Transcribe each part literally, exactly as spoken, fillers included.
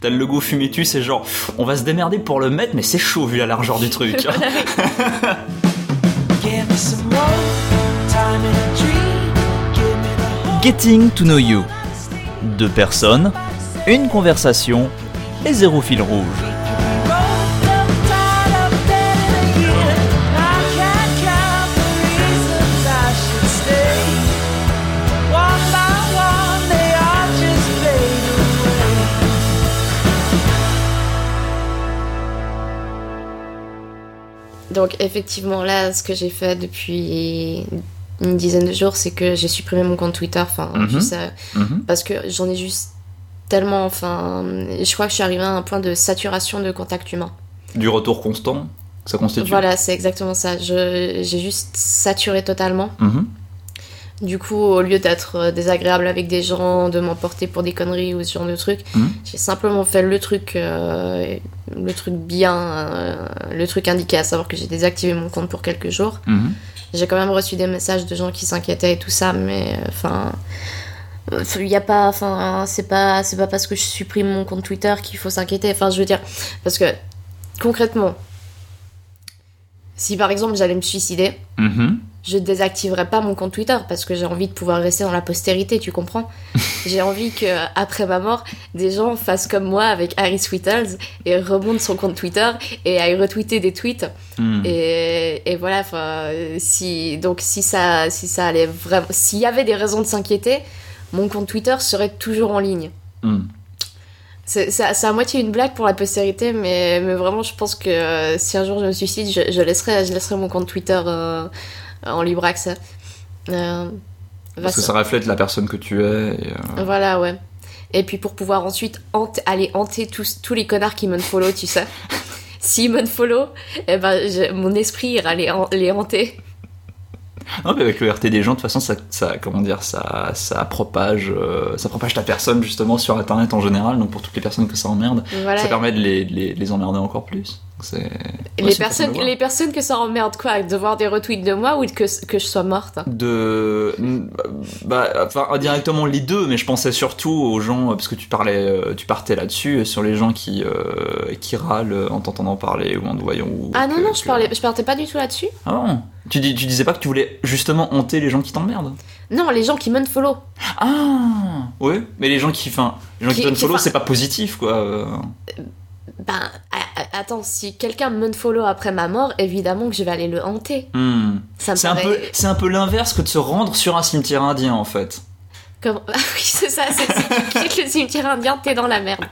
T'as le logo Fumetu, c'est genre, on va se démerder pour le mettre, mais c'est chaud vu la largeur du truc. Getting to know you. Deux personnes, une conversation et zéro fil rouge. Donc effectivement là, ce que j'ai fait depuis une dizaine de jours, c'est que j'ai supprimé mon compte Twitter, enfin mm-hmm. juste, euh, mm-hmm. parce que j'en ai juste tellement, enfin je crois que je suis arrivée à un point de saturation de contact humain. Du retour constant, ça constitue. Voilà, c'est exactement ça. Je, j'ai juste saturé totalement. Mm-hmm. Du coup, au lieu d'être désagréable avec des gens, de m'emporter pour des conneries ou ce genre de trucs, mmh. j'ai simplement fait le truc, euh, le truc bien, euh, le truc indiqué, à savoir que j'ai désactivé mon compte pour quelques jours. Mmh. J'ai quand même reçu des messages de gens qui s'inquiétaient et tout ça, mais enfin, il y a pas, enfin, c'est pas, c'est pas parce que je supprime mon compte Twitter qu'il faut s'inquiéter. Enfin, je veux dire, parce que concrètement, si par exemple j'allais me suicider. Mmh. Je désactiverai pas mon compte Twitter parce que j'ai envie de pouvoir rester dans la postérité, tu comprends? J'ai envie que après ma mort, des gens fassent comme moi avec Harry Sweetles et remontent son compte Twitter et aillent retweeter des tweets. Mm. Et, et voilà, enfin, si donc si ça, si ça allait vraiment, s'il y avait des raisons de s'inquiéter, mon compte Twitter serait toujours en ligne. Mm. C'est, c'est, c'est à moitié une blague pour la postérité, mais, mais vraiment, je pense que euh, si un jour je me suicide, je, je laisserai, je laisserai mon compte Twitter. Euh, en libre accès. Euh, Parce que ça reflète la personne que tu es. Et euh... Voilà, ouais. Et puis pour pouvoir ensuite hante, aller hanter tous, tous les connards qui m'unfollow, tu sais. S'ils m'unfollow, eh ben, je, mon esprit ira les, les hanter. Non, mais avec le R T des gens, de toute façon, ça, ça comment dire, ça, ça propage, euh, ça propage ta personne justement sur Internet en général. Donc pour toutes les personnes que ça emmerde, voilà. Ça permet de les, de les, de les emmerder encore plus. C'est... Les, ouais, personnes, les personnes que ça emmerde quoi, de voir des retweets de moi ou que, que je sois morte? De, bah, enfin indirectement les deux, mais je pensais surtout aux gens parce que tu parlais, tu partais là-dessus sur les gens qui, euh, qui râlent en t'entendant parler ou en te voyant. Ou ah non que, non, je que... parlais, je partais pas du tout là-dessus. Ah non. Tu, dis, tu disais pas que tu voulais justement hanter les gens qui t'emmerdent? Non, les gens qui m'unfollow. Ah ouais, mais les gens qui, enfin, les gens qui, qui t'unfollow, c'est pas positif quoi. Euh... Ben, attends, si quelqu'un m'unfollow après ma mort, évidemment que je vais aller le hanter. Hmm. Ça me c'est, paraît... un peu, c'est un peu l'inverse que de se rendre sur un cimetière indien, en fait. Comme... Ah oui, c'est ça, c'est, si tu quittes le cimetière indien, t'es dans la merde.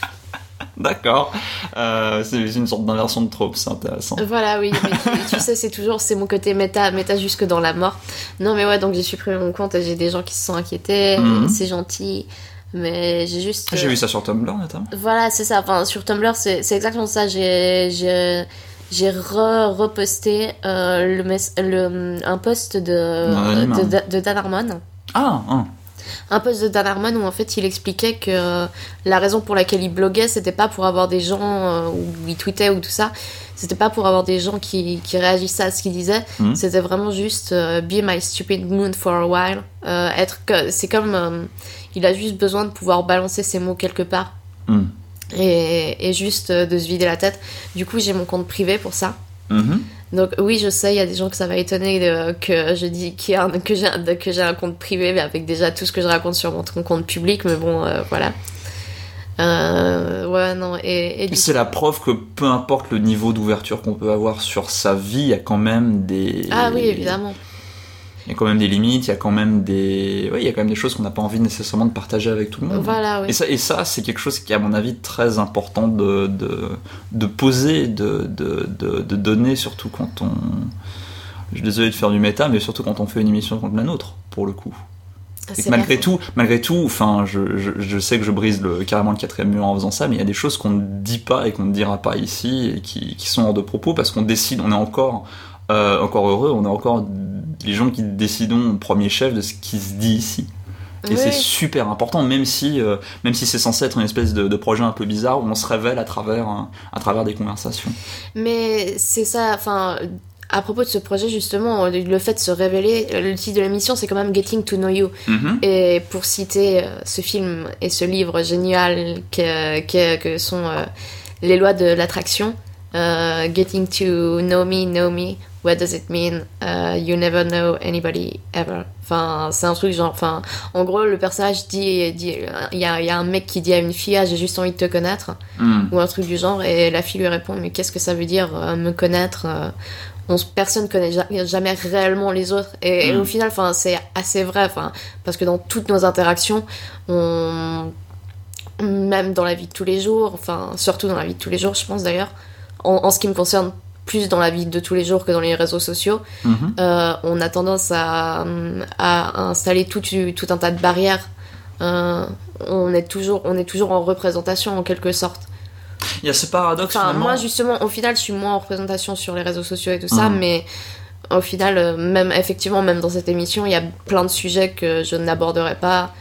D'accord. Euh, c'est une sorte d'inversion de trope, c'est intéressant. Voilà, oui, mais tu, tu sais, c'est toujours, c'est mon côté méta, méta jusque dans la mort. Non, mais ouais, donc j'ai supprimé mon compte et j'ai des gens qui se sont inquiétés, mm-hmm. C'est gentil... Mais j'ai juste... J'ai vu ça sur Tumblr, notamment. Voilà, c'est ça. Enfin, sur Tumblr, c'est, c'est exactement ça. J'ai, j'ai, j'ai re, reposté euh, le, le, un post de, de, de, de Dan Harmon. Ah, ah. Un post de Dan Harmon où, en fait, il expliquait que la raison pour laquelle il bloguait, c'était pas pour avoir des gens... Euh, ou il tweetait ou tout ça. C'était pas pour avoir des gens qui, qui réagissaient à ce qu'il disait. Mm. C'était vraiment juste euh, « Be my stupid moon for a while euh, ». Être que, c'est comme... Euh, il a juste besoin de pouvoir balancer ses mots quelque part. Mm. Et, et juste euh, de se vider la tête. Du coup, j'ai mon compte privé pour ça. Mm-hmm. Donc oui, je sais, il y a des gens que ça va étonner de, que je dis qu'il y a un, que, j'ai un, que j'ai un compte privé, mais avec déjà tout ce que je raconte sur mon compte public. Mais bon, euh, voilà. Euh, ouais, non, et, et c'est coup... la preuve que peu importe le niveau d'ouverture qu'on peut avoir sur sa vie, il y a quand même des... Ah oui, évidemment. Il y a quand même des limites, il y a quand même des... Ouais, il y a quand même des choses qu'on n'a pas envie nécessairement de partager avec tout le monde. Voilà, oui. Et ça, et ça c'est quelque chose qui est à mon avis très important de, de, de poser, de, de, de, de donner, surtout quand on... Je suis désolé de faire du méta, mais surtout quand on fait une émission contre la nôtre, pour le coup. Et que malgré tout, malgré tout, enfin, je, je, je sais que je brise le, carrément le quatrième mur en faisant ça, mais il y a des choses qu'on ne dit pas et qu'on ne dira pas ici et qui, qui sont hors de propos parce qu'on décide, on est encore, euh, encore heureux, on est encore les gens qui décidons au premier chef de ce qui se dit ici. Et oui. C'est super important, même si, euh, même si c'est censé être une espèce de, de projet un peu bizarre où on se révèle à travers, hein, à travers des conversations. Mais c'est ça, enfin. à propos de ce projet, justement, le fait de se révéler, le titre de l'émission, c'est quand même Getting to Know You. Mm-hmm. Et pour citer euh, ce film et ce livre génial que, que, que sont euh, les lois de l'attraction, euh, Getting to Know Me, Know Me, what does it mean? Uh, you never know anybody ever. Enfin, c'est un truc genre, enfin, en gros, le personnage dit, dit, il y a, il y a un mec qui dit à une fille, ah, j'ai juste envie de te connaître, mm. ou un truc du genre, et la fille lui répond, mais qu'est-ce que ça veut dire, euh, me connaître? euh, on, personne connaît jamais, jamais réellement les autres, et, mm. et au final, enfin, c'est assez vrai, enfin, parce que dans toutes nos interactions, on, même dans la vie de tous les jours, enfin, surtout dans la vie de tous les jours, je pense d'ailleurs, en, en ce qui me concerne, plus dans la vie de tous les jours que dans les réseaux sociaux, mm-hmm. euh, on a tendance à, à installer tout, tout un tas de barrières. Euh, on, est toujours, on est toujours en représentation en quelque sorte. Il y a ce paradoxe enfin, finalement. Moi justement, au final, je suis moins en représentation sur les réseaux sociaux et tout ça, mm. mais au final, même, effectivement, même dans cette émission, il y a plein de sujets que je n'aborderai pas.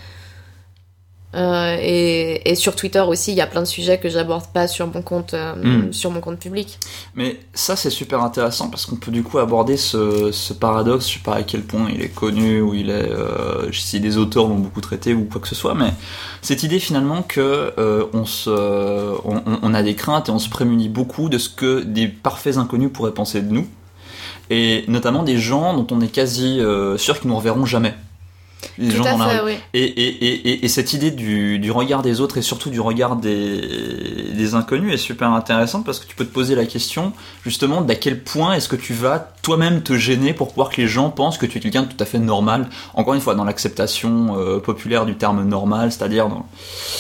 Euh, et, et sur Twitter aussi, il y a plein de sujets que j'aborde pas sur mon compte, euh, mm. sur mon compte public. Mais ça, c'est super intéressant parce qu'on peut du coup aborder ce, ce paradoxe. Je sais pas à quel point il est connu ou il est, euh, si des auteurs l'ont beaucoup traité ou quoi que ce soit, mais cette idée finalement que euh, on se, on, on a des craintes et on se prémunit beaucoup de ce que des parfaits inconnus pourraient penser de nous, et notamment des gens dont on est quasi euh, sûr qu'ils nous reverront jamais. Les Tout gens à dans fait, la... oui. et, et, et, et cette idée du, du regard des autres et surtout du regard des, des inconnus est super intéressante parce que tu peux te poser la question justement d'à quel point est-ce que tu vas toi-même te gêner pour pouvoir que les gens pensent que tu es quelqu'un de tout à fait normal, encore une fois dans l'acceptation euh, populaire du terme normal, c'est-à-dire dans,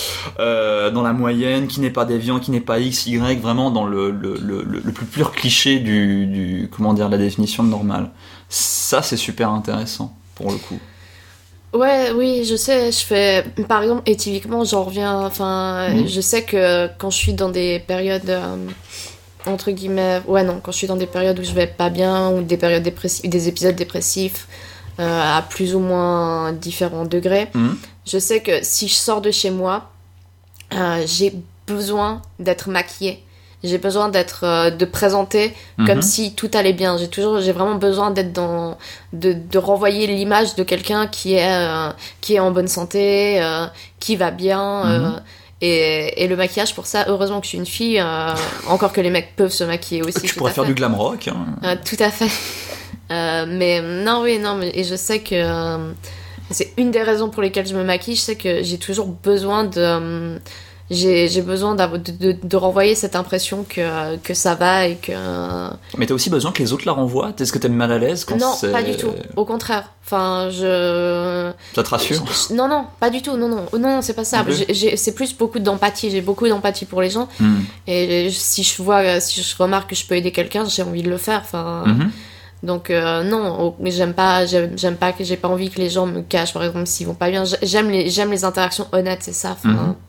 euh, dans la moyenne, qui n'est pas déviant, qui n'est pas X, Y, vraiment dans le, le, le, le plus pur cliché du, du, comment dire, la définition de normal. Ça c'est super intéressant pour le coup. Ouais, oui, je sais, je fais, par exemple, et typiquement, j'en reviens, enfin, mmh. je sais que quand je suis dans des périodes, euh, entre guillemets, ouais, non, quand je suis dans des périodes où je vais pas bien, ou des périodes dépressives, des épisodes dépressifs, euh, à plus ou moins différents degrés, mmh. je sais que si je sors de chez moi, euh, j'ai besoin d'être maquillée. J'ai besoin d'être, euh, de présenter mm-hmm. comme si tout allait bien. J'ai toujours, j'ai vraiment besoin d'être dans, de, de renvoyer l'image de quelqu'un qui est, euh, qui est en bonne santé, euh, qui va bien. Mm-hmm. Euh, et, et le maquillage, pour ça, heureusement que je suis une fille, euh, encore que les mecs peuvent se maquiller aussi. Tu pourrais faire fait. du glam rock. Hein. Euh, tout à fait. euh, mais non, oui, non, mais et je sais que euh, c'est une des raisons pour lesquelles je me maquille. Je sais que j'ai toujours besoin de euh, J'ai, j'ai besoin de, de, de renvoyer cette impression que, que ça va et que... Mais t'as aussi besoin que les autres la renvoient? Est-ce que t'es mal à l'aise quand non, c'est... Non, pas du tout. Au contraire. Enfin, je... Ça te rassure? je, non, non, pas du tout. Non, non, non, non c'est pas ça. J'ai, j'ai, c'est plus beaucoup d'empathie. J'ai beaucoup d'empathie pour les gens. Mm. Et si je vois, si je remarque que je peux aider quelqu'un, j'ai envie de le faire. Enfin... Mm-hmm. Donc euh, non, j'aime pas, j'aime, j'aime pas que j'ai pas envie que les gens me cachent, par exemple, s'ils vont pas bien. J'aime les, j'aime les interactions honnêtes, c'est ça. Enfin... Mm-hmm.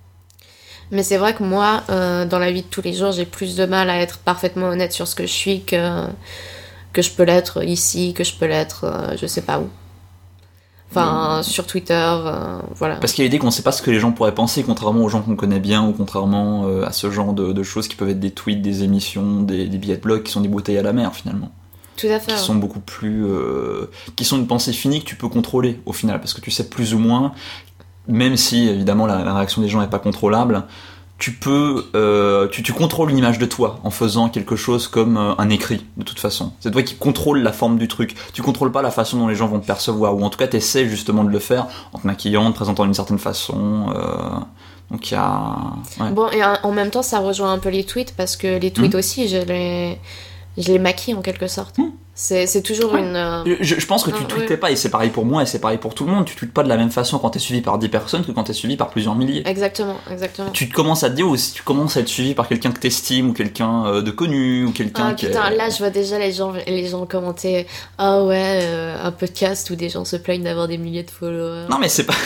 Mais c'est vrai que moi, euh, dans la vie de tous les jours, j'ai plus de mal à être parfaitement honnête sur ce que je suis que, que je peux l'être ici, que je peux l'être euh, je sais pas où. Enfin, mmh. sur Twitter, euh, voilà. Parce qu'il y a l'idée qu'on sait pas ce que les gens pourraient penser, contrairement aux gens qu'on connaît bien, ou contrairement euh, à ce genre de, de choses qui peuvent être des tweets, des émissions, des, des billets de blog qui sont des bouteilles à la mer, finalement. Tout à fait. Qui ouais. sont beaucoup plus... Euh, qui sont une pensée finie que tu peux contrôler, au final, parce que tu sais plus ou moins... Même si, évidemment, la, la réaction des gens n'est pas contrôlable, tu peux, euh, tu, tu contrôles une image de toi en faisant quelque chose comme euh, un écrit, de toute façon. C'est toi qui contrôles la forme du truc. Tu contrôles pas la façon dont les gens vont te percevoir, ou en tout cas, t'essaies justement de le faire en te maquillant, en te présentant d'une certaine façon. Euh, donc il y a... Ouais. Bon, et en même temps, ça rejoint un peu les tweets, parce que les tweets mmh. aussi, je les... je les maquille en quelque sorte. Mmh. C'est, c'est toujours ouais. une... Euh... Je, je pense que tu ah, tweetais ouais. pas, et c'est pareil pour moi, et c'est pareil pour tout le monde. Tu tweetes pas de la même façon quand t'es suivi par dix personnes que quand t'es suivi par plusieurs milliers. Exactement, exactement. Tu te commences à te dire, ou si tu commences à être suivi par quelqu'un que t'estimes, ou quelqu'un de connu, ou quelqu'un ah, qui putain, est... là, je vois déjà les gens, les gens commenter « Ah oh, ouais, euh, un podcast où des gens se plaignent d'avoir des milliers de followers. » Non, mais c'est pas...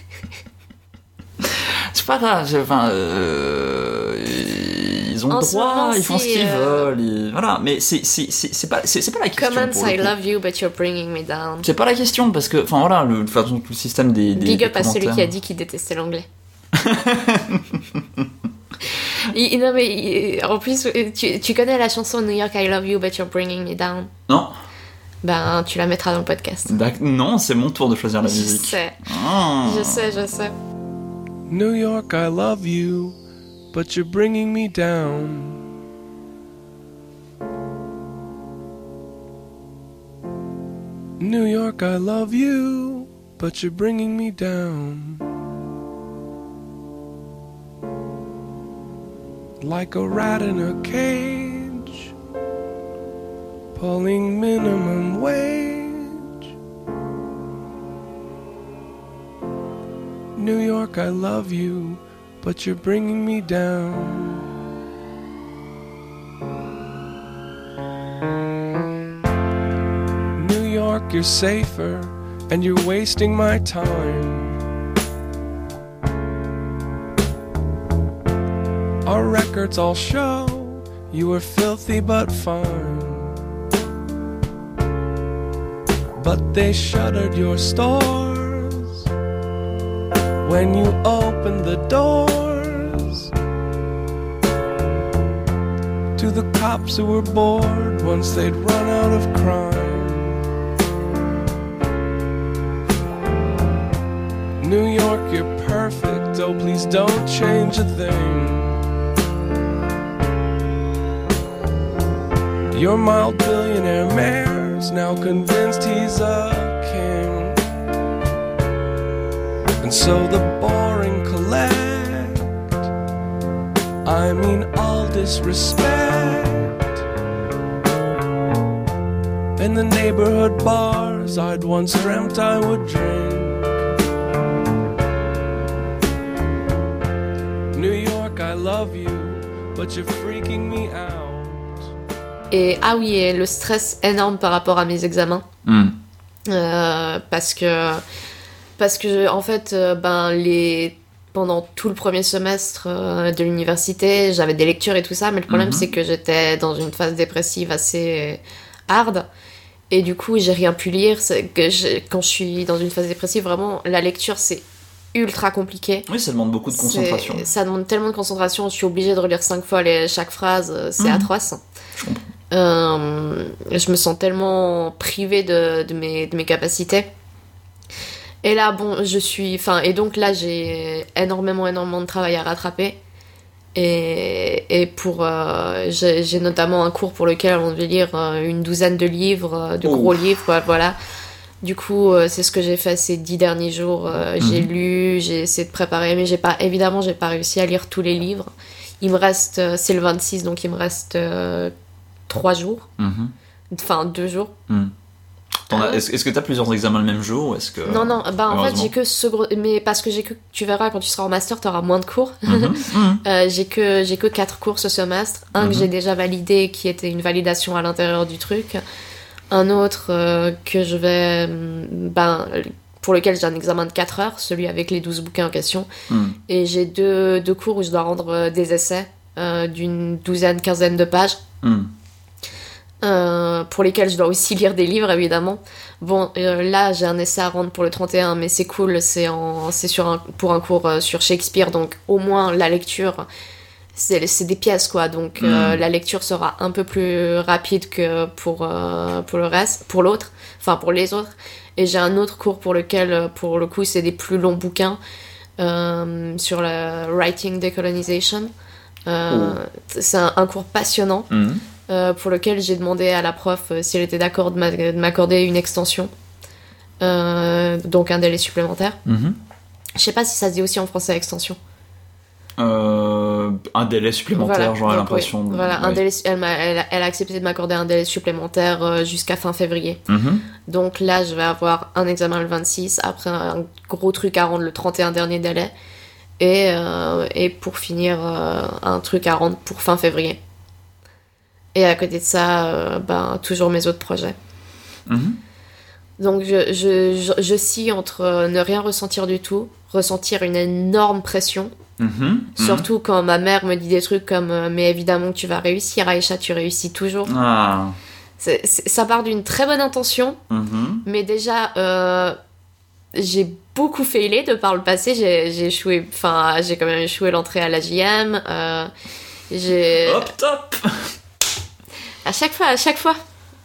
c'est pas grave, enfin... Euh... Ils ont le droit, ils font ce qu'ils euh... veulent, ils... voilà. Mais c'est c'est c'est c'est pas c'est, c'est pas la question. Comments, I love you, but you're bringing me down. C'est pas la question parce que, enfin voilà, le, enfin, tout le système des, des big des up à celui qui a dit qu'il détestait l'anglais. il, non, mais il, en plus, tu, tu connais la chanson New York, I love you, but you're bringing me down? Non. Ben, tu la mettras dans le podcast. Non, c'est mon tour de choisir la je musique. Je sais. Oh. Je sais, je sais. New York, I love you, but you're bringing me down. New York, I love you, but you're bringing me down. Like a rat in a cage, pulling minimum wage. New York, I love you, but you're bringing me down. New York, you're safer, and you're wasting my time. Our records all show you were filthy but fine. But they shuttered your stores when you opened the doors to the cops who were bored once they'd run out of crime. New York, you're perfect, oh please don't change a thing. Your mild billionaire mayor's now convinced he's a king. And so the boring collect, I mean all disrespect. In the neighborhood bars I'd once dreamt I would drink. New York, I love you, but you're freaking me out. Et ah oui, et le stress énorme par rapport à mes examens. Mm. Euh, parce que, parce que en fait, euh, ben, les, pendant tout le premier semestre euh, de l'université, j'avais des lectures et tout ça, mais le problème, mm-hmm. c'est que j'étais dans une phase dépressive assez hard. Et du coup, j'ai rien pu lire. C'est que je, quand je suis dans une phase dépressive, vraiment, la lecture, c'est ultra compliqué. Oui, ça demande beaucoup de concentration. C'est, ça demande tellement de concentration, je suis obligée de relire cinq fois les, chaque phrase, c'est mm. atroce. Je comprends. Euh, je me sens tellement privée de, de, mes, de mes capacités. Et là, bon, je suis... Enfin, et donc là, j'ai énormément, énormément de travail à rattraper. Et, et pour... Euh, j'ai, j'ai notamment un cours pour lequel on devait lire une douzaine de livres, de gros oh. livres, voilà. Du coup, euh, c'est ce que j'ai fait ces dix derniers jours. Euh, mmh. J'ai lu, j'ai essayé de préparer, mais j'ai pas... Évidemment, j'ai pas réussi à lire tous les livres. Il me reste... Euh, c'est le vingt-six, donc il me reste... Euh, trois jours, mm-hmm. enfin deux jours. Mm. As, est-ce, est-ce que tu as plusieurs examens le même jour ou est-ce que... Non, non, bah en fait j'ai que ce gros... Mais parce que j'ai que... Tu verras, quand tu seras en master, tu auras moins de cours. Mm-hmm. Mm-hmm. euh, j'ai, que, j'ai que quatre cours ce semestre. Un mm-hmm. que j'ai déjà validé, qui était une validation à l'intérieur du truc. Un autre euh, que je vais... Ben, pour lequel j'ai un examen de quatre heures, celui avec les douze bouquins en question. Mm. Et j'ai deux, deux cours où je dois rendre des essais euh, d'une douzaine, quinzaine de pages. Mm. Euh, pour lesquels je dois aussi lire des livres évidemment. Bon, euh, là j'ai un essai à rendre pour le trente et un, mais c'est cool, c'est, en, c'est sur un, pour un cours euh, sur Shakespeare, donc au moins la lecture, c'est, c'est des pièces quoi, donc euh, mmh. la lecture sera un peu plus rapide que pour, euh, pour le reste, pour l'autre, enfin pour les autres. Et j'ai un autre cours pour lequel, pour le coup, c'est des plus longs bouquins euh, sur la Writing Decolonization. Euh, oh. C'est un, un cours passionnant. Mmh. Euh, pour lequel j'ai demandé à la prof euh, si elle était d'accord de, m'a- de m'accorder une extension, euh, donc un délai supplémentaire. Mm-hmm. Je sais pas si ça se dit aussi en français extension. Euh, un délai supplémentaire, voilà, j'aurais donc, l'impression. Oui. De... Voilà, oui. un délai, elle, m'a, elle, elle a accepté de m'accorder un délai supplémentaire euh, jusqu'à fin février. Mm-hmm. Donc là, je vais avoir un examen le vingt-six, après un gros truc à rendre le trente et un dernier délai, et, euh, et pour finir, euh, un truc à rendre pour fin février. Et à côté de ça, euh, ben, toujours mes autres projets. Mmh. Donc je, je, je, je scie entre ne rien ressentir du tout, ressentir une énorme pression, mmh. surtout mmh. quand ma mère me dit des trucs comme « Mais évidemment que tu vas réussir, Aïcha, tu réussis toujours. Ah. » c'est, c'est, ça part d'une très bonne intention, mmh. mais déjà, euh, j'ai beaucoup failé de par le passé. J'ai, j'ai échoué, enfin, j'ai quand même échoué l'entrée à la J M. Euh, j'ai. Hop, top. À chaque fois, à chaque fois.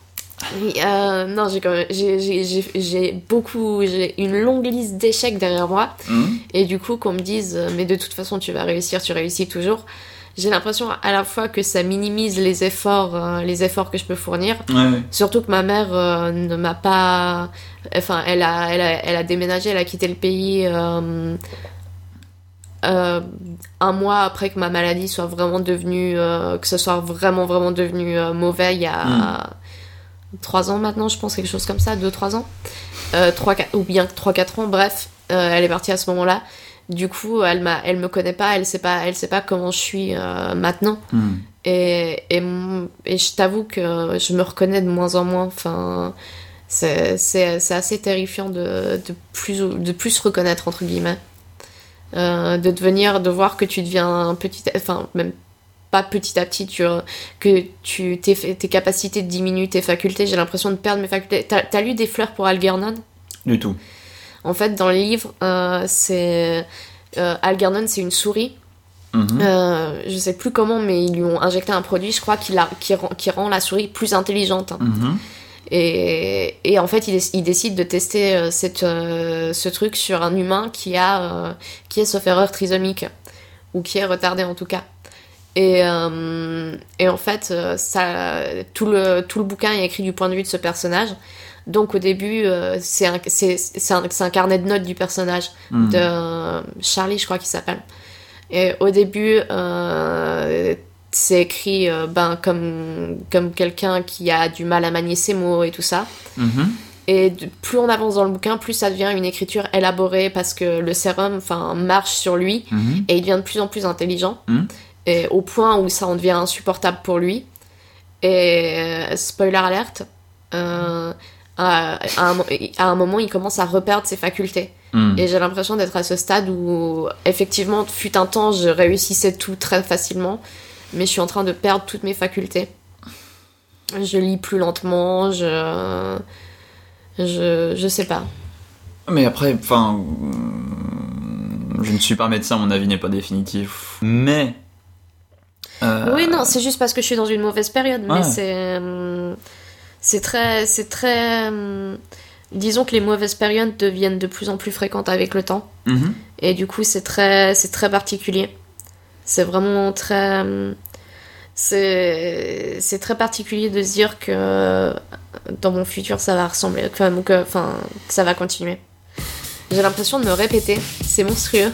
Euh, non, j'ai quand même, j'ai, j'ai, j'ai, j'ai beaucoup, j'ai une longue liste d'échecs derrière moi. Mmh. Et du coup, qu'on me dise, mais de toute façon, tu vas réussir, tu réussis toujours. J'ai l'impression à la fois que ça minimise les efforts, euh, les efforts que je peux fournir. Ouais, ouais. Surtout que ma mère euh, ne m'a pas, enfin, elle a, elle a, elle a déménagé, elle a quitté le pays. Euh, Euh, un mois après que ma maladie soit vraiment devenue euh, que ce soit vraiment vraiment devenu euh, mauvais il y a mm. trois ans maintenant, je pense, quelque chose comme ça, deux trois ans, euh, trois, quatre, ou bien trois quatre ans, bref, euh, elle est partie à ce moment-là. Du coup, elle m'a elle me connaît pas, elle sait pas elle sait pas comment je suis euh, maintenant. Mm. et, et et je t'avoue que je me reconnais de moins en moins. Enfin, c'est c'est c'est assez terrifiant de de plus de plus se reconnaître, entre guillemets. Euh, de devenir, de voir que tu deviens petit, enfin même pas petit à petit, tu, que tu, tes, tes capacités diminuent, tes facultés. J'ai l'impression de perdre mes facultés. T'as, t'as lu Des fleurs pour Algernon ? Du tout. En fait, dans le livre, euh, c'est euh, Algernon, c'est une souris. Mm-hmm. Euh, je sais plus comment, mais ils lui ont injecté un produit, je crois, qui, la, qui, rend, qui rend la souris plus intelligente. Hein. Mm-hmm. Et, et en fait, il, il décide de tester euh, cette, euh, ce truc sur un humain qui a, euh, qui est, sauf erreur, trisomique, ou qui est retardé en tout cas. Et, euh, et en fait, ça, tout, le, tout le bouquin est écrit du point de vue de ce personnage. Donc au début, euh, c'est, un, c'est, c'est, un, c'est un carnet de notes du personnage, mmh. de euh, Charlie, je crois qu'il s'appelle. Et au début, euh, c'est écrit euh, ben, comme, comme quelqu'un qui a du mal à manier ses mots et tout ça. Mmh. Et de, plus on avance dans le bouquin, plus ça devient une écriture élaborée parce que le sérum marche sur lui mmh. et il devient de plus en plus intelligent. Mmh. Et au point où ça en devient insupportable pour lui. Et euh, spoiler alerte, euh, à, à, un, à un moment, il commence à reperdre ses facultés. Mm. Et j'ai l'impression d'être à ce stade où, effectivement, fut un temps, je réussissais tout très facilement, mais je suis en train de perdre toutes mes facultés. Je lis plus lentement, je... Je, je sais pas. Mais après, enfin... Je ne suis pas médecin, mon avis n'est pas définitif. Mais... Euh... Oui, non, c'est juste parce que je suis dans une mauvaise période, mais ouais. c'est, c'est très, c'est très, disons que les mauvaises périodes deviennent de plus en plus fréquentes avec le temps, mm-hmm. et du coup c'est très, c'est très particulier. C'est vraiment très, c'est, c'est très particulier de se dire que dans mon futur ça va ressembler, que, que, enfin, que ça va continuer. J'ai l'impression de me répéter, c'est monstrueux.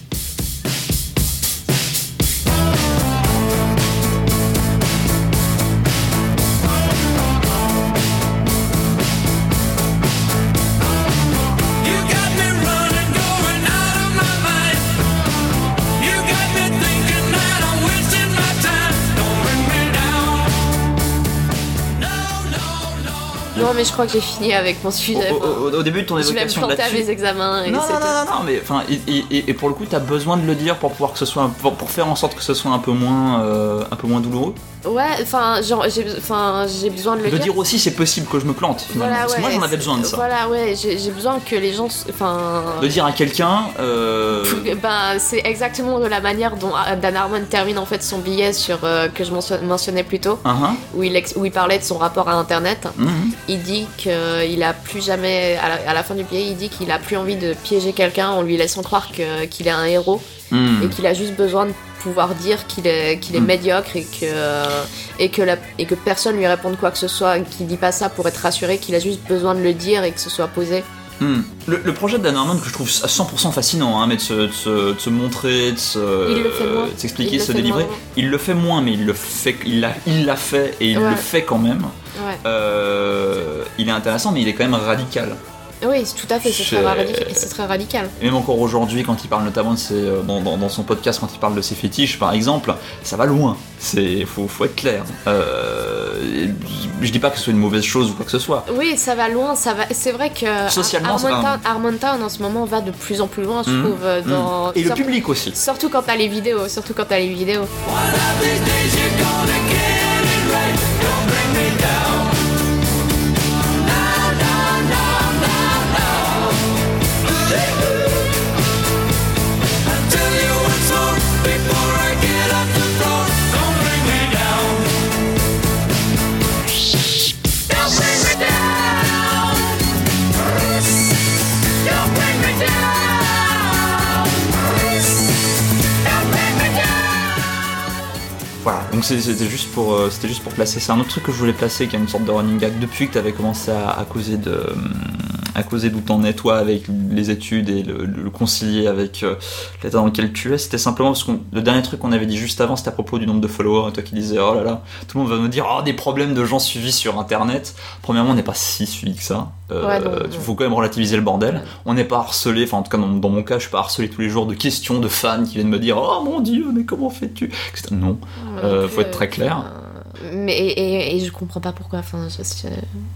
Non, mais je crois que j'ai fini avec mon sujet. Au, au, au début de ton évocation je vais me planter là-dessus. à mes examens. Et non, c'est non, non, non, non, mais enfin, et, et, et pour le coup, t'as besoin de le dire pour pouvoir que ce soit, pour, pour faire en sorte que ce soit un peu moins, euh, un peu moins douloureux. Ouais, enfin, genre, j'ai, enfin, j'ai besoin de le de dire. De dire aussi, c'est possible que je me plante finalement. Voilà, parce que ouais, moi, j'en avais besoin de ça. Voilà, ouais, j'ai, j'ai besoin que les gens, enfin. De dire à quelqu'un. Euh... Ben, c'est exactement de la manière dont Dan Harmon termine en fait son billet sur euh, que je mentionnais plus tôt, uh-huh. où il ex- où il parlait de son rapport à Internet. Uh-huh. Il dit qu'il a plus jamais, à la, à la fin du billet, il dit qu'il a plus envie de piéger quelqu'un en lui laissant croire que, qu'il est un héros mm. et qu'il a juste besoin de pouvoir dire qu'il est, qu'il est mm. médiocre et que, et, que la, et que personne lui réponde quoi que ce soit, qu'il dit pas ça pour être rassuré, qu'il a juste besoin de le dire et que ce soit posé. Mm. Le, le projet de Dan Harmon que je trouve à cent pour cent fascinant, hein, mais de se, de, se, de se montrer, de, se, il le fait moins. de s'expliquer, il de se délivrer, moins. il le fait moins, mais il le fait, il l'a, il l'a fait et il ouais. le fait quand même. Ouais. Euh, il est intéressant, mais il est quand même radical. Oui, tout à fait, c'est, très, radical, c'est très radical. Et même encore aujourd'hui, quand il parle notamment de ses, dans, dans, dans son podcast, quand il parle de ses fétiches, par exemple, ça va loin. C'est, faut, faut être clair. Euh, je dis pas que ce soit une mauvaise chose ou quoi que ce soit. Oui, ça va loin. Ça va. C'est vrai que socialement, Harmontown, Harmontown en ce moment va de plus en plus loin, je mmh, trouve. Dans... Mmh. Et Sort... le public aussi. Surtout quand t'as les vidéos. Surtout quand t'as les vidéos. voilà, donc c'était juste pour euh, c'était juste pour placer. C'est un autre truc que je voulais placer, qui est une sorte de running gag depuis que tu avais commencé à, à causer de à causer d'où t'en es toi avec les études et le, le concilier avec euh, l'état dans lequel tu es. C'était simplement parce que le dernier truc qu'on avait dit juste avant, c'était à propos du nombre de followers, et toi qui disais oh là là, tout le monde va me dire oh des problèmes de gens suivis sur internet. Premièrement, on n'est pas si suivis que ça. Euh, ouais, non, il faut quand même relativiser le bordel. Ouais. On n'est pas harcelé, enfin en tout cas dans, dans mon cas, je suis pas harcelé tous les jours de questions de fans qui viennent me dire oh mon dieu mais comment fais-tu. Non, ouais, euh, faut être très clair. Euh, mais et, et, et je comprends pas pourquoi. Enfin, je, je...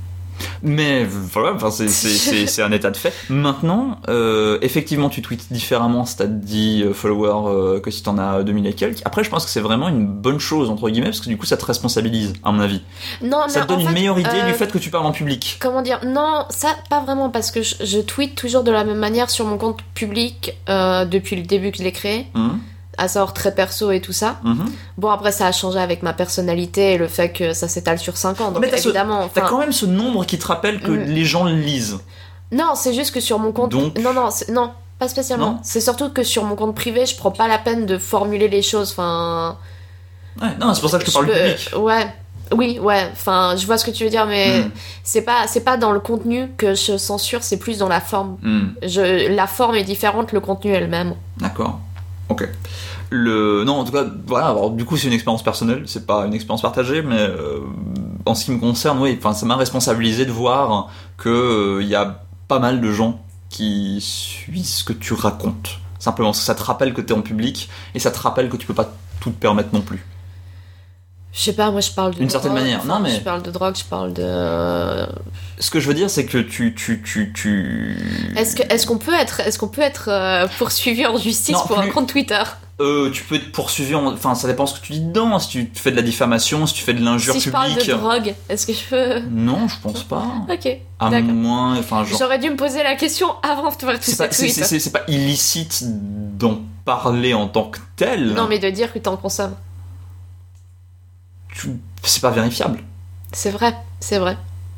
Mais voilà, enfin, c'est, c'est, c'est, c'est un état de fait. Maintenant, euh, effectivement, tu tweets différemment si t'as dix followers euh, que si t'en as deux mille et quelques. Après, je pense que c'est vraiment une bonne chose, entre guillemets, parce que du coup, ça te responsabilise, à mon avis. Non, ça mais te donne en une fait, meilleure idée euh, du fait que tu parles en public. Comment dire ? Non, ça, pas vraiment, parce que je, je tweete toujours de la même manière sur mon compte public euh, depuis le début que je l'ai créé. Mmh. À savoir très perso et tout ça. Mm-hmm. Bon, après, ça a changé avec ma personnalité et le fait que ça s'étale sur cinq ans. Donc, mais t'as évidemment. Ce, t'as quand même ce nombre qui te rappelle que mm. les gens le lisent. Non, c'est juste que sur mon compte. Donc... Non, non, non, pas spécialement. Non. C'est surtout que sur mon compte privé, je prends pas la peine de formuler les choses. Enfin. Ouais, non, c'est pour ça que je te parle je du peux... public. Ouais. Oui, ouais, enfin, je vois ce que tu veux dire, mais mm. c'est pas, c'est pas dans le contenu que je censure, c'est plus dans la forme. Mm. Je, la forme est différente, le contenu est le même. D'accord. Ok. Le... Non, en tout cas, voilà, alors, du coup, c'est une expérience personnelle, c'est pas une expérience partagée, mais euh, en ce qui me concerne, oui, enfin, ça m'a responsabilisé de voir qu'il euh, y a pas mal de gens qui suivent ce que tu racontes. Simplement, parce que ça te rappelle que t'es en public, et ça te rappelle que tu peux pas tout te permettre non plus. Je sais pas, moi je parle de d'une certaine manière. Enfin, non mais je parle de drogue, je parle de. Ce que je veux dire, c'est que tu tu tu tu. Est-ce que est-ce qu'on peut être est-ce qu'on peut être euh, poursuivi en justice non, pour plus... un compte Twitter? Euh, tu peux être poursuivi, en... enfin ça dépend ce que tu dis dedans. Si tu fais de la diffamation, si tu fais de l'injure si publique. Si je parle de drogue, est-ce que je peux? Non, je pense pas. Ok. À d'accord. moins, enfin genre. J'aurais dû me poser la question avant de faire tout c'est ça. Pas, c'est, c'est, c'est, c'est pas illicite d'en parler en tant que tel. Non, mais de dire que t'en consommes. Tu... C'est pas vérifiable. C'est vrai, c'est vrai.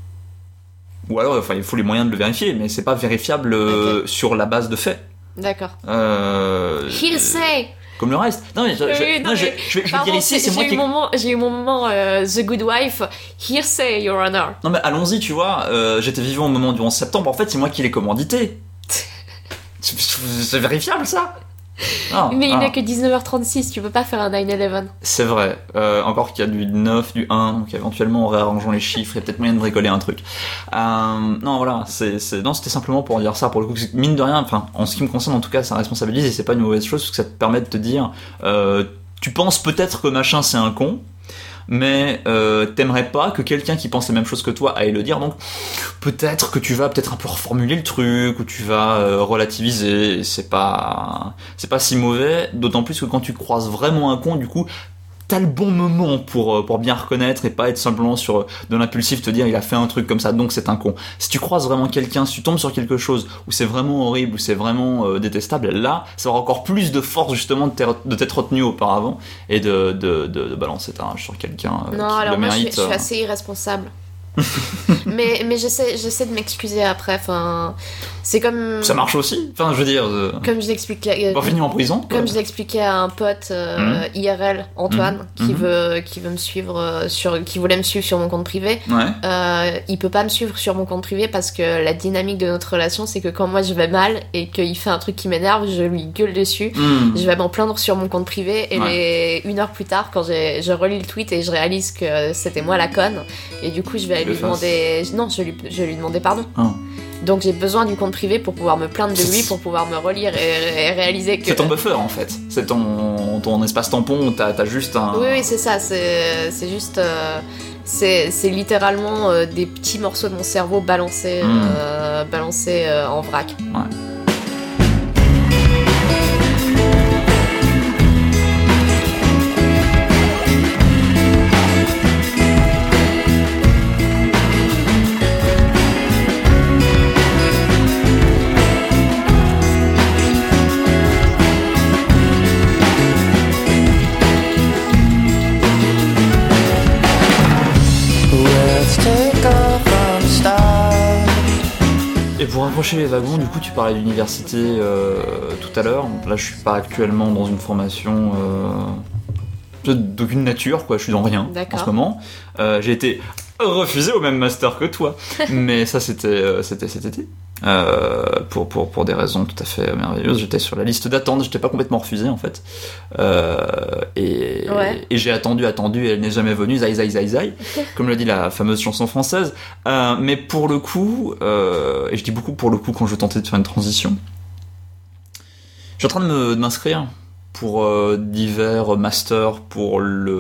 Ou alors, enfin, il faut les moyens de le vérifier, mais c'est pas vérifiable okay. sur la base de faits. D'accord. Euh... Hearsay. Comme le reste. Non mais je, je, oui, non, non, je, mais je, je vais pardon, dire ici, c'est, c'est moi eu qui. Moment, j'ai eu mon moment euh, The Good Wife. Hearsay, Your Honor. Non mais allons-y, tu vois. Euh, j'étais vivant au moment du onze septembre. En fait, c'est moi qui l'ai commandité. c'est, c'est vérifiable ça. Ah, mais il ah. n'est que dix-neuf heures trente-six, tu peux pas faire un nine eleven. C'est vrai, euh, encore qu'il y a du neuf, du un, donc éventuellement en réarrangeant les chiffres, il y a peut-être moyen de bricoler un truc. Euh, non voilà, c'est, c'est, non, c'était simplement pour dire ça, pour le coup, mine de rien, enfin, en ce qui me concerne en tout cas, ça responsabilise et c'est pas une mauvaise chose, parce que ça te permet de te dire, euh, tu penses peut-être que machin c'est un con, mais euh, t'aimerais pas que quelqu'un qui pense la même chose que toi aille le dire, donc peut-être que tu vas peut-être un peu reformuler le truc, ou tu vas euh, relativiser, et c'est pas c'est pas si mauvais, d'autant plus que quand tu croises vraiment un con, du coup t'as le bon moment pour, pour bien reconnaître et pas être simplement sur de l'impulsif, te dire il a fait un truc comme ça donc c'est un con. Si tu croises vraiment quelqu'un, si tu tombes sur quelque chose où c'est vraiment horrible, où c'est vraiment euh, détestable, là ça aura encore plus de force justement de, de t'être retenu auparavant et de, de, de, de balancer ta rage sur quelqu'un euh, non, qui alors le moi, mérite. Je suis, je suis assez irresponsable. mais mais j'essaie j'essaie de m'excuser après, enfin c'est comme ça marche aussi, enfin je veux dire euh... comme je l'expliquais euh, pas finir en prison quoi. Comme je l'expliquais à un pote euh, mmh. I R L Antoine mmh. qui mmh. veut qui veut me suivre euh, sur qui voulait me suivre sur mon compte privé, ouais. euh, il peut pas me suivre sur mon compte privé parce que la dynamique de notre relation c'est que quand moi je vais mal et qu'il fait un truc qui m'énerve, je lui gueule dessus, mmh. je vais m'en plaindre sur mon compte privé et ouais. les... une heure plus tard quand j'ai... je relis le tweet et je réalise que c'était moi la conne et du coup je vais lui demander non je lui je lui demandais pardon. Oh. Donc j'ai besoin du compte privé pour pouvoir me plaindre de lui, pour pouvoir me relire et, et réaliser que... C'est ton buffer en fait, c'est ton, ton espace tampon où t'as, t'as juste un... Oui, oui c'est ça, c'est, c'est juste... Euh, c'est, c'est littéralement euh, des petits morceaux de mon cerveau balancés, mmh. euh, balancés euh, en vrac. Ouais. Et pour accrocher les wagons, du coup, tu parlais d'université euh, tout à l'heure. Là, je suis pas actuellement dans une formation euh, d'aucune nature, quoi. Je suis dans rien D'accord. en ce moment. Euh, j'ai été refusé au même master que toi, mais ça c'était euh, c'était cet été. Euh, pour, pour, pour des raisons tout à fait merveilleuses. J'étais sur la liste d'attente, j'étais pas complètement refusé en fait. Euh, et, ouais. et, et j'ai attendu, attendu, et elle n'est jamais venue, zai zai zai zai, comme le dit la fameuse chanson française. Euh, mais pour le coup, euh, et je dis beaucoup pour le coup quand je tentais de faire une transition, je suis en train de, me, de m'inscrire pour euh, divers masters pour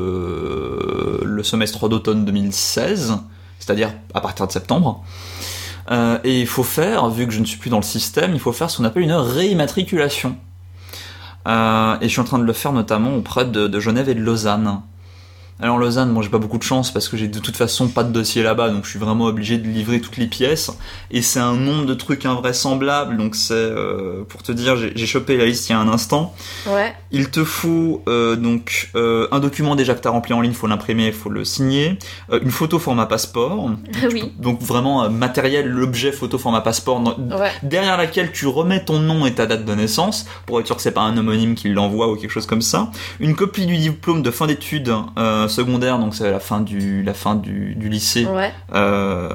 le, le semestre d'automne deux mille seize, c'est-à-dire à partir de septembre. Euh, et il faut faire, vu que je ne suis plus dans le système, il faut faire ce qu'on appelle une réimmatriculation. Euh, et je suis en train de le faire notamment auprès de, de Genève et de Lausanne. Alors Lausanne, moi j'ai pas beaucoup de chance parce que j'ai de toute façon pas de dossier là-bas, donc je suis vraiment obligé de livrer toutes les pièces. Et c'est un nombre de trucs invraisemblables, donc c'est, euh, pour te dire, j'ai, j'ai chopé la liste il y a un instant. Ouais. Il te faut euh, donc euh, un document déjà que t'as rempli en ligne, faut l'imprimer, faut le signer, euh, une photo format passeport, oui. donc vraiment euh, matériel, l'objet photo format passeport, dans, ouais. derrière laquelle tu remets ton nom et ta date de naissance, pour être sûr que c'est pas un homonyme qui l'envoie ou quelque chose comme ça, une copie du diplôme de fin d'études euh, secondaire, donc c'est la fin du, la fin du, du lycée, ouais. euh,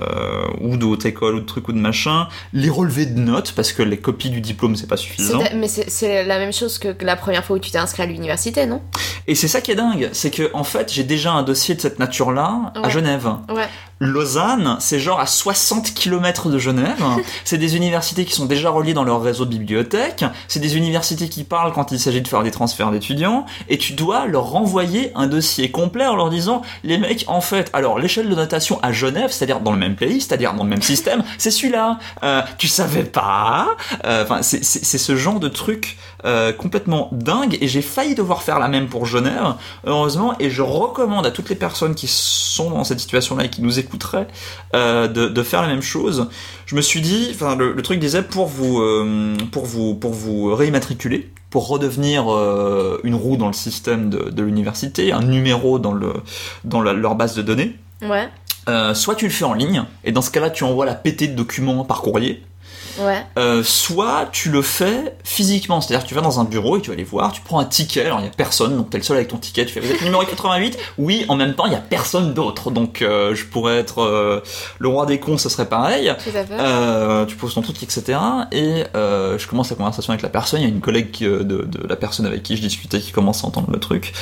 ou de haute école, ou de trucs ou de machin, les relevés de notes, parce que les copies du diplôme c'est pas suffisant. C'est, mais c'est, c'est la même chose que la première fois où tu t'es inscrit à l'université, non ? Et c'est ça qui est dingue, c'est que en fait j'ai déjà un dossier de cette nature-là ouais. à Genève. Ouais. Lausanne, c'est genre à soixante kilomètres de Genève. C'est des universités qui sont déjà reliées dans leur réseau de bibliothèques. C'est des universités qui parlent quand il s'agit de faire des transferts d'étudiants. Et tu dois leur renvoyer un dossier complet en leur disant, les mecs, en fait, alors l'échelle de notation à Genève, c'est-à-dire dans le même pays, c'est-à-dire dans le même système, c'est celui-là. Euh, tu savais pas. Enfin, euh, c'est, c'est, c'est ce genre de truc euh, complètement dingue. Et j'ai failli devoir faire la même pour Genève, heureusement. Et je recommande à toutes les personnes qui sont dans cette situation-là et qui nous écoutent Euh, de, de faire la même chose. Je me suis dit, enfin le, le truc disait pour vous euh, pour vous pour vous réimmatriculer, pour redevenir euh, une roue dans le système de, de l'université, un numéro dans le dans la, leur base de données. Ouais. Euh, soit tu le fais en ligne et dans ce cas-là tu envoies la pétée de documents par courrier. Ouais. Euh, soit tu le fais physiquement, c'est-à-dire que tu vas dans un bureau et tu vas aller voir, tu prends un ticket, alors il y a personne, donc t'es le seul avec ton ticket, tu fais vous êtes numéro quatre-vingt-huit, oui, en même temps il y a personne d'autre, donc euh, je pourrais être euh, le roi des cons, ce serait pareil. Tout à fait. Euh, tu poses ton truc, et cetera. Et euh, je commence la conversation avec la personne, il y a une collègue qui, de, de la personne avec qui je discutais qui commence à entendre le truc.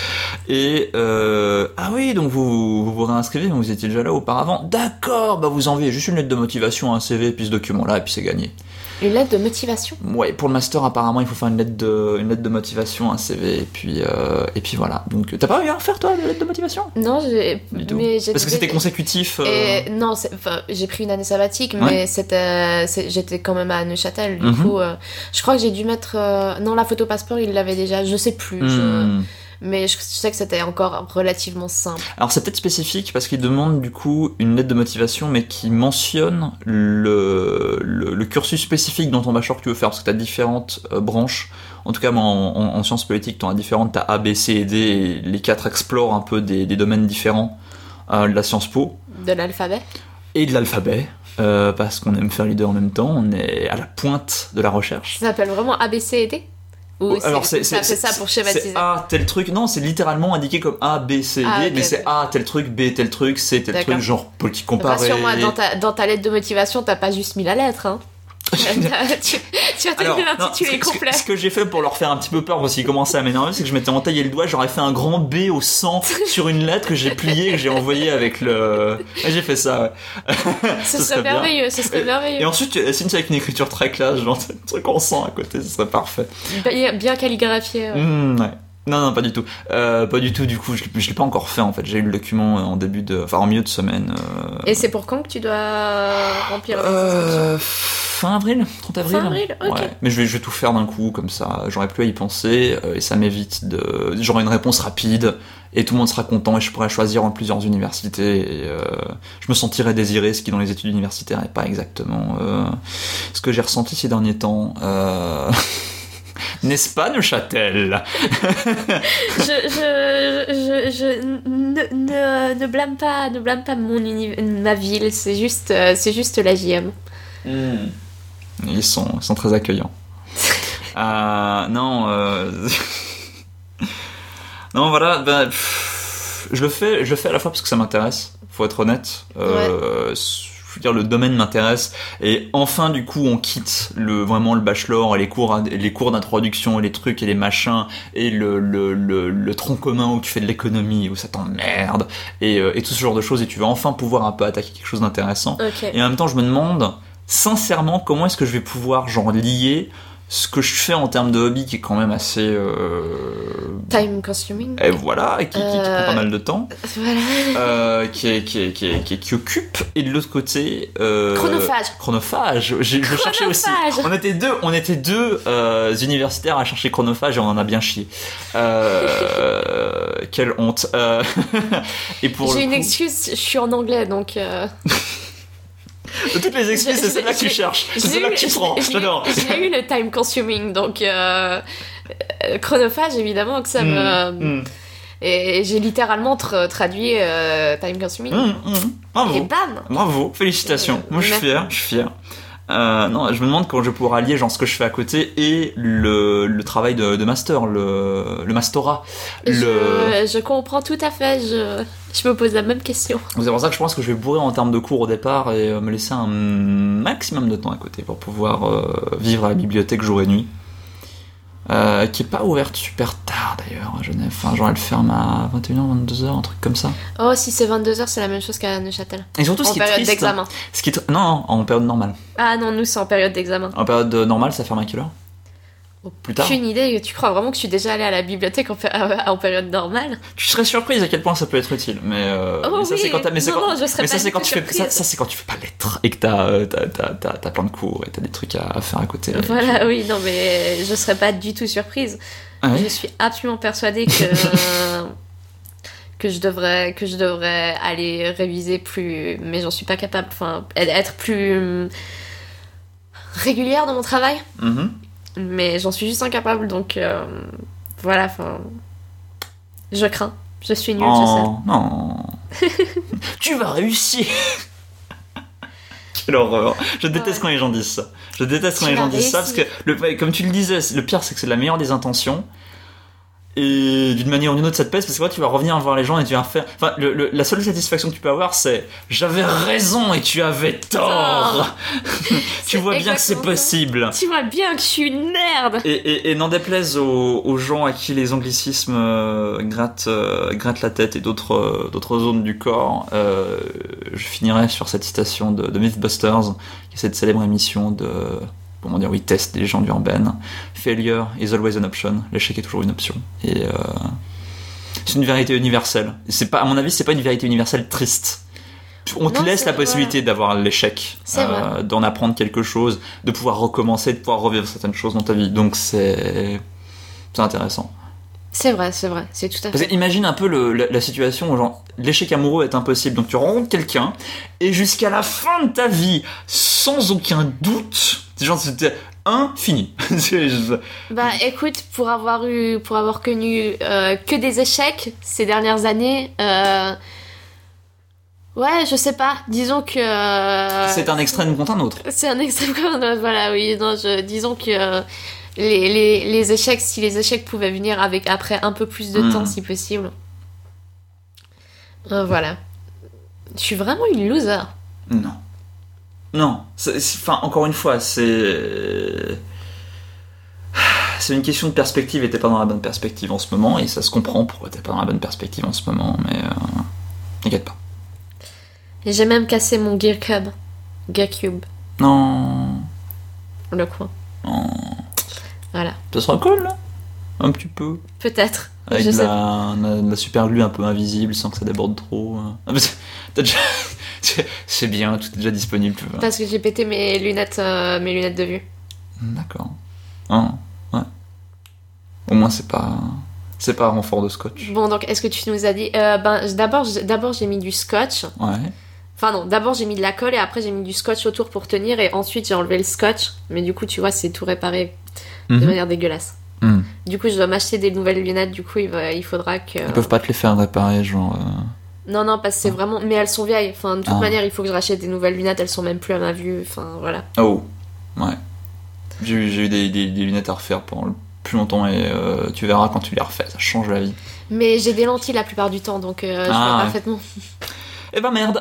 Et euh, ah oui, donc vous vous, vous réinscrivez, mais vous étiez déjà là auparavant. D'accord, bah vous envoyez juste une lettre de motivation, un C V, puis ce document-là, et puis c'est gagné. Une lettre de motivation ? Ouais, pour le master apparemment il faut faire une lettre de, une lettre de motivation, un C V, et puis, euh, et puis voilà. Donc t'as pas eu à faire toi la lettre de motivation ? Non, j'ai... mais j'ai parce que c'était consécutif. Euh... Et non, c'est... Enfin, j'ai pris une année sabbatique, mais ouais. c'était, c'est... j'étais quand même à Neuchâtel. Du mm-hmm. coup, euh... je crois que j'ai dû mettre. Euh... Non, la photo passeport il l'avait déjà. Je sais plus. Mm. Je... Mais je sais que c'était encore relativement simple. Alors c'est peut-être spécifique parce qu'il demande du coup une lettre de motivation mais qui mentionne le, le, le cursus spécifique dans ton bachelor que tu veux faire parce que tu as différentes euh, branches. En tout cas moi en, en, en sciences politiques tu en as différentes, tu as A, B, C et D et les quatre explorent un peu des, des domaines différents euh, de la Sciences Po. De l'alphabet. Et de l'alphabet. Euh, parce qu'on aime faire les deux en même temps, on est à la pointe de la recherche. Ça s'appelle vraiment A, B, C et D ? Ou oh, alors c'est, c'est, ça c'est, fait ça pour schématiser. C'est A tel truc, non, c'est littéralement indiqué comme A, B, C, D, ah, okay, mais c'est okay. A tel truc, B tel truc, C tel D'accord. truc, genre politique comparée. Rassure-moi, dans ta, dans ta lettre de motivation, t'as pas juste mis la lettre, hein. tu, tu as tenu l'intitulé complet. Ce que, ce que j'ai fait pour leur faire un petit peu peur parce qu'ils commençaient à m'énerver, c'est que je m'étais entaillé le doigt, j'aurais fait un grand B au sang sur une lettre que j'ai pliée, que j'ai envoyée avec le. Et j'ai fait ça, ouais. Ce serait, serait merveilleux, ce serait et, merveilleux. Et ensuite, tu signes avec une écriture très classe, genre un truc en sang à côté, ce serait parfait. Bien, bien calligraphié. Ouais. Mmh, ouais. Non, non, pas du tout. Euh, pas du tout, du coup, je, je l'ai pas encore fait en fait. J'ai eu le document en début de. Enfin, en milieu de semaine. Euh... Et c'est pour quand que tu dois remplir les euh, Fin avril, trente avril. Fin avril, ok. Ouais. Mais je vais, je vais tout faire d'un coup, comme ça. J'aurai plus à y penser euh, et ça m'évite de. J'aurai une réponse rapide et tout le monde sera content et je pourrai choisir en plusieurs universités. Et, euh, je me sentirai désiré, ce qui dans les études universitaires n'est pas exactement euh, ce que j'ai ressenti ces derniers temps. Euh... N'est-ce pas, Neuchâtel? je, je, je, je ne, ne, ne blâme pas, ne blâme pas mon uni, ma ville, c'est juste, c'est juste la J M. Mmh. Ils sont, ils sont très accueillants. euh, non, euh... Non, voilà, ben, pff, je le fais, je le fais à la fois parce que ça m'intéresse, faut être honnête. Euh, ouais. Je veux dire, le domaine m'intéresse, et enfin, du coup, on quitte le, vraiment le bachelor, et les cours, les cours d'introduction, et les trucs, et les machins, et le, le, le, le tronc commun où tu fais de l'économie, où ça t'emmerde, et, et tout ce genre de choses, et tu vas enfin pouvoir un peu attaquer quelque chose d'intéressant. Okay. Et en même temps, je me demande, sincèrement, comment est-ce que je vais pouvoir, genre, lier ce que je fais en termes de hobby, qui est quand même assez euh... time consuming, et voilà, et qui, euh... qui, qui prend pas mal de temps, voilà. euh, qui, est, qui, est, qui, est, qui, est, qui occupe, et de l'autre côté euh... chronophage. Chronophage. J'ai, je cherchais aussi. On était deux, on était deux euh, universitaires à chercher chronophage, et on en a bien chié. Euh... Quelle honte. Euh... et pour J'ai une coup... excuse, je suis en anglais, donc. Euh... De toutes les excuses, c'est celle-là que tu cherches. C'est celle-là que tu prends. J'adore. J'ai eu le time consuming, donc euh, chronophage, évidemment que ça me. Mm, mm. Et j'ai littéralement tra- traduit euh, time consuming. Mm, mm. Bravo. Et bam. Bravo. Félicitations. Euh, Moi, je suis fier. Je suis fier. Euh, non, je me demande comment je vais pouvoir allier genre ce que je fais à côté et le, le travail de, de master, le, le masterat. Je, le... je comprends tout à fait, je, je me pose la même question. C'est pour ça que je pense que je vais bourrer en termes de cours au départ et me laisser un maximum de temps à côté pour pouvoir euh, vivre à la bibliothèque jour et nuit. Euh, qui est pas ouverte super tard d'ailleurs à Genève, enfin genre elle ferme à vingt et une heures, vingt-deux heures, un truc comme ça. Oh, si c'est vingt-deux heures, c'est la même chose qu'à Neuchâtel. Et surtout ce en qui est période triste, d'examen. Ce qui est... Non, non, en période normale. Ah non, nous c'est en période d'examen. En période normale, ça ferme à quelle heure? Plus tard. Aucune idée, tu crois vraiment que je suis déjà allée à la bibliothèque en, pé- en période normale? Tu serais surprise à quel point ça peut être utile, mais, euh, oh mais ça oui. c'est quand t'as, mais c'est non, quand, non, je serais mais pas ça c'est quand tu surprise. fais ça, ça c'est quand tu fais pas lettres et que t'as euh, t'as, t'as, t'as, t'as plein de cours et t'as des trucs à, à faire à côté. Voilà, oui, non mais je serais pas du tout surprise. Ah ouais. Je suis absolument persuadée que que je devrais que je devrais aller réviser plus, mais j'en suis pas capable. Enfin, être plus régulière dans mon travail. Mm-hmm. Mais j'en suis juste incapable, donc euh, voilà, enfin, je crains, je suis nulle, oh, je sais. Non, tu vas réussir. Quelle horreur. Je déteste ouais. quand les gens disent ça. Je déteste tu quand les gens disent réussir. Ça parce que, le, comme tu le disais, le pire c'est que c'est la meilleure des intentions. Et d'une manière ou d'une autre, ça te pèse parce que ouais, tu vas revenir voir les gens et tu vas faire. Enfin, le, le, la seule satisfaction que tu peux avoir, c'est j'avais raison et tu avais tort. Oh, tu vois bien que c'est possible. Tu vois bien que je suis une merde. Et, et, et n'en déplaise aux, aux gens à qui les anglicismes euh, grattent, euh, grattent la tête et d'autres, euh, d'autres zones du corps, euh, je finirai sur cette citation de, de Mythbusters, qui est cette célèbre émission de. Comment dire, oui, test des légendes urbaines. Failure is always an option. L'échec est toujours une option. Et euh, c'est une vérité universelle. C'est pas, à mon avis, c'est pas une vérité universelle triste. On te non, laisse la possibilité voilà. d'avoir l'échec, euh, d'en apprendre quelque chose, de pouvoir recommencer, de pouvoir revivre certaines choses dans ta vie. Donc c'est, c'est intéressant. C'est vrai, c'est vrai, c'est tout à fait. Parce que imagine un peu le, la, la situation où genre, l'échec amoureux est impossible, donc tu rencontres quelqu'un, et jusqu'à la fin de ta vie, sans aucun doute, genre c'était un fini. Bah écoute, pour avoir eu, pour avoir connu euh, que des échecs ces dernières années, euh... ouais, je sais pas, disons que... Euh... C'est un extrême contre un autre. C'est un extrême contre un autre, voilà, oui, non, je... disons que... Euh... Les, les, les échecs, si les échecs pouvaient venir avec après un peu plus de mmh. temps si possible. Euh, voilà. Je suis vraiment une loser. Non. Non. C'est, c'est, enfin, encore une fois, c'est... C'est une question de perspective et t'es pas dans la bonne perspective en ce moment et ça se comprend pourquoi t'es pas dans la bonne perspective en ce moment, mais... Euh... T'inquiète pas. Et j'ai même cassé mon Gear Cube. Gear Cube. Non. Le coin. Non. Voilà. Ça sera cool, là. Un petit peu. Peut-être. Avec je de, sais la, de la super glue un peu invisible sans que ça déborde trop. T'as déjà... C'est bien, tout est déjà disponible. Tu vois. Parce que j'ai pété mes lunettes, euh, mes lunettes de vue. D'accord. Ah, ouais. Au moins, c'est pas... C'est pas un renfort de scotch. Bon, donc, est-ce que tu nous as dit... Euh, ben, d'abord, d'abord, j'ai mis du scotch. Ouais. Enfin non, d'abord j'ai mis de la colle et après j'ai mis du scotch autour pour tenir et ensuite j'ai enlevé le scotch. Mais du coup, tu vois, c'est tout réparé de mm-hmm. manière dégueulasse. Mm. Du coup, je dois m'acheter des nouvelles lunettes. Du coup, il, va, il faudra que... Ils peuvent pas te les faire réparer, genre... Euh... Non, non, parce que c'est vraiment... Mais elles sont vieilles. Enfin, de toute ah. manière, il faut que je rachète des nouvelles lunettes. Elles sont même plus à ma vue. Enfin, voilà. Oh, ouais. J'ai, j'ai eu des, des, des lunettes à refaire pendant plus longtemps et euh, tu verras quand tu les refais, ça change la vie. Mais j'ai des lentilles la plupart du temps, donc euh, je ah, vois ouais. parfaitement. Eh ben merde.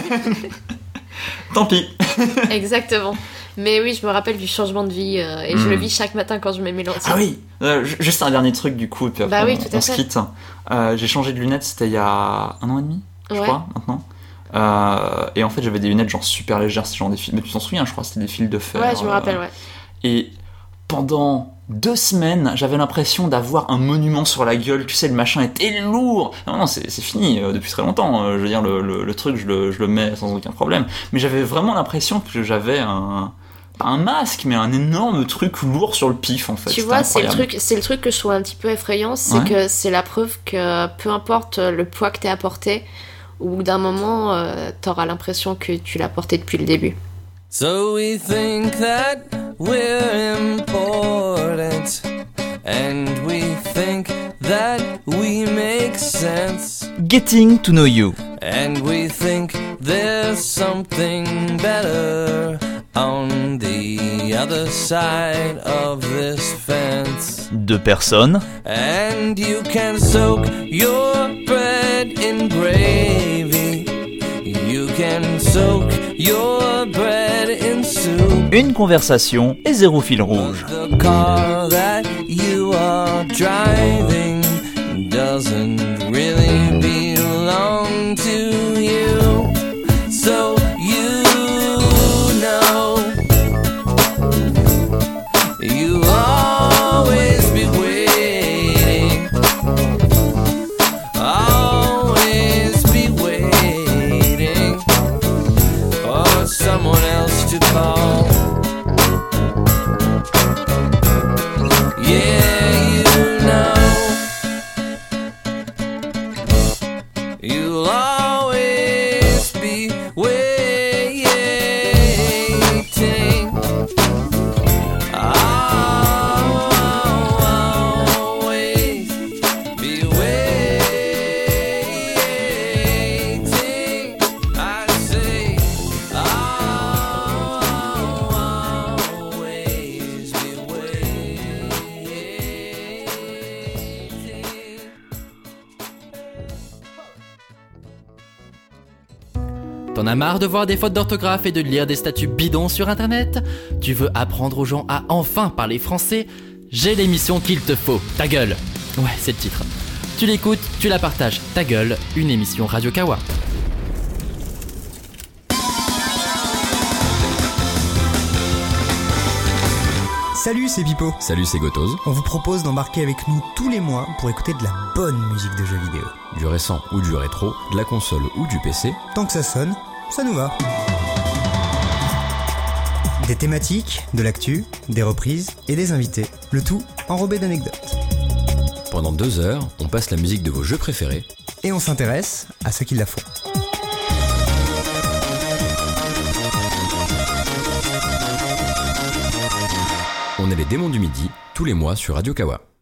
Tant pis. Exactement. Mais oui, je me rappelle du changement de vie euh, et mmh. je le vis chaque matin quand je mets mes lentilles. Ah oui, euh, juste un dernier truc du coup, et puis après bah oui, on, tout à on fait. se quitte. Euh, j'ai changé de lunettes, c'était il y a un an et demi, je ouais. crois, maintenant. Euh, et en fait, j'avais des lunettes genre super légères, c'est genre des fils. Mais tu t'en souviens, je crois, c'était des fils de fer. Ouais, je me rappelle, ouais. Et pendant deux semaines, j'avais l'impression d'avoir un monument sur la gueule. Tu sais, le machin était lourd. Non, non, c'est, c'est fini euh, depuis très longtemps. Euh, je veux dire, le, le, le truc, je le, je le mets sans aucun problème. Mais j'avais vraiment l'impression que j'avais un. Pas un masque, mais un énorme truc lourd sur le pif, en fait. Tu C'était vois, c'est le, incroyable. truc, c'est le truc que je trouve un petit peu effrayant, c'est ouais. que c'est la preuve que peu importe le poids que t'es apporté, au bout d'un moment, euh, t'auras l'impression que tu l'as porté depuis le début. So we think that we're important, and we think that we make sense. Getting to know you. And we think there's something better on the other side of this fence. Deux personnes. And you can soak your bread in gravy. You can soak your bread in soup. Une conversation et zéro fil rouge. The car that you are driving doesn't really belong to you. So you know you'll always be waiting, always be waiting for someone else to call. Yeah, you know you'll always be waiting, always be waiting, I say, always be waiting. T'en as marre de voir des fautes d'orthographe et de lire des statuts bidons sur internet ? Tu veux apprendre aux gens à enfin parler français ? J'ai l'émission qu'il te faut, ta gueule. Ouais, c'est le titre. Tu l'écoutes, tu la partages, ta gueule, une émission Radio Kawa. Salut, c'est Pipo. Salut, c'est Gotoz. On vous propose d'embarquer avec nous tous les mois pour écouter de la bonne musique de jeux vidéo. Du récent ou du rétro, de la console ou du P C. Tant que ça sonne, ça nous va. Des thématiques, de l'actu, des reprises et des invités. Le tout enrobé d'anecdotes. Pendant deux heures, on passe la musique de vos jeux préférés. Et on s'intéresse à ceux qui la font. On est les démons du midi, tous les mois sur Radio Kawa.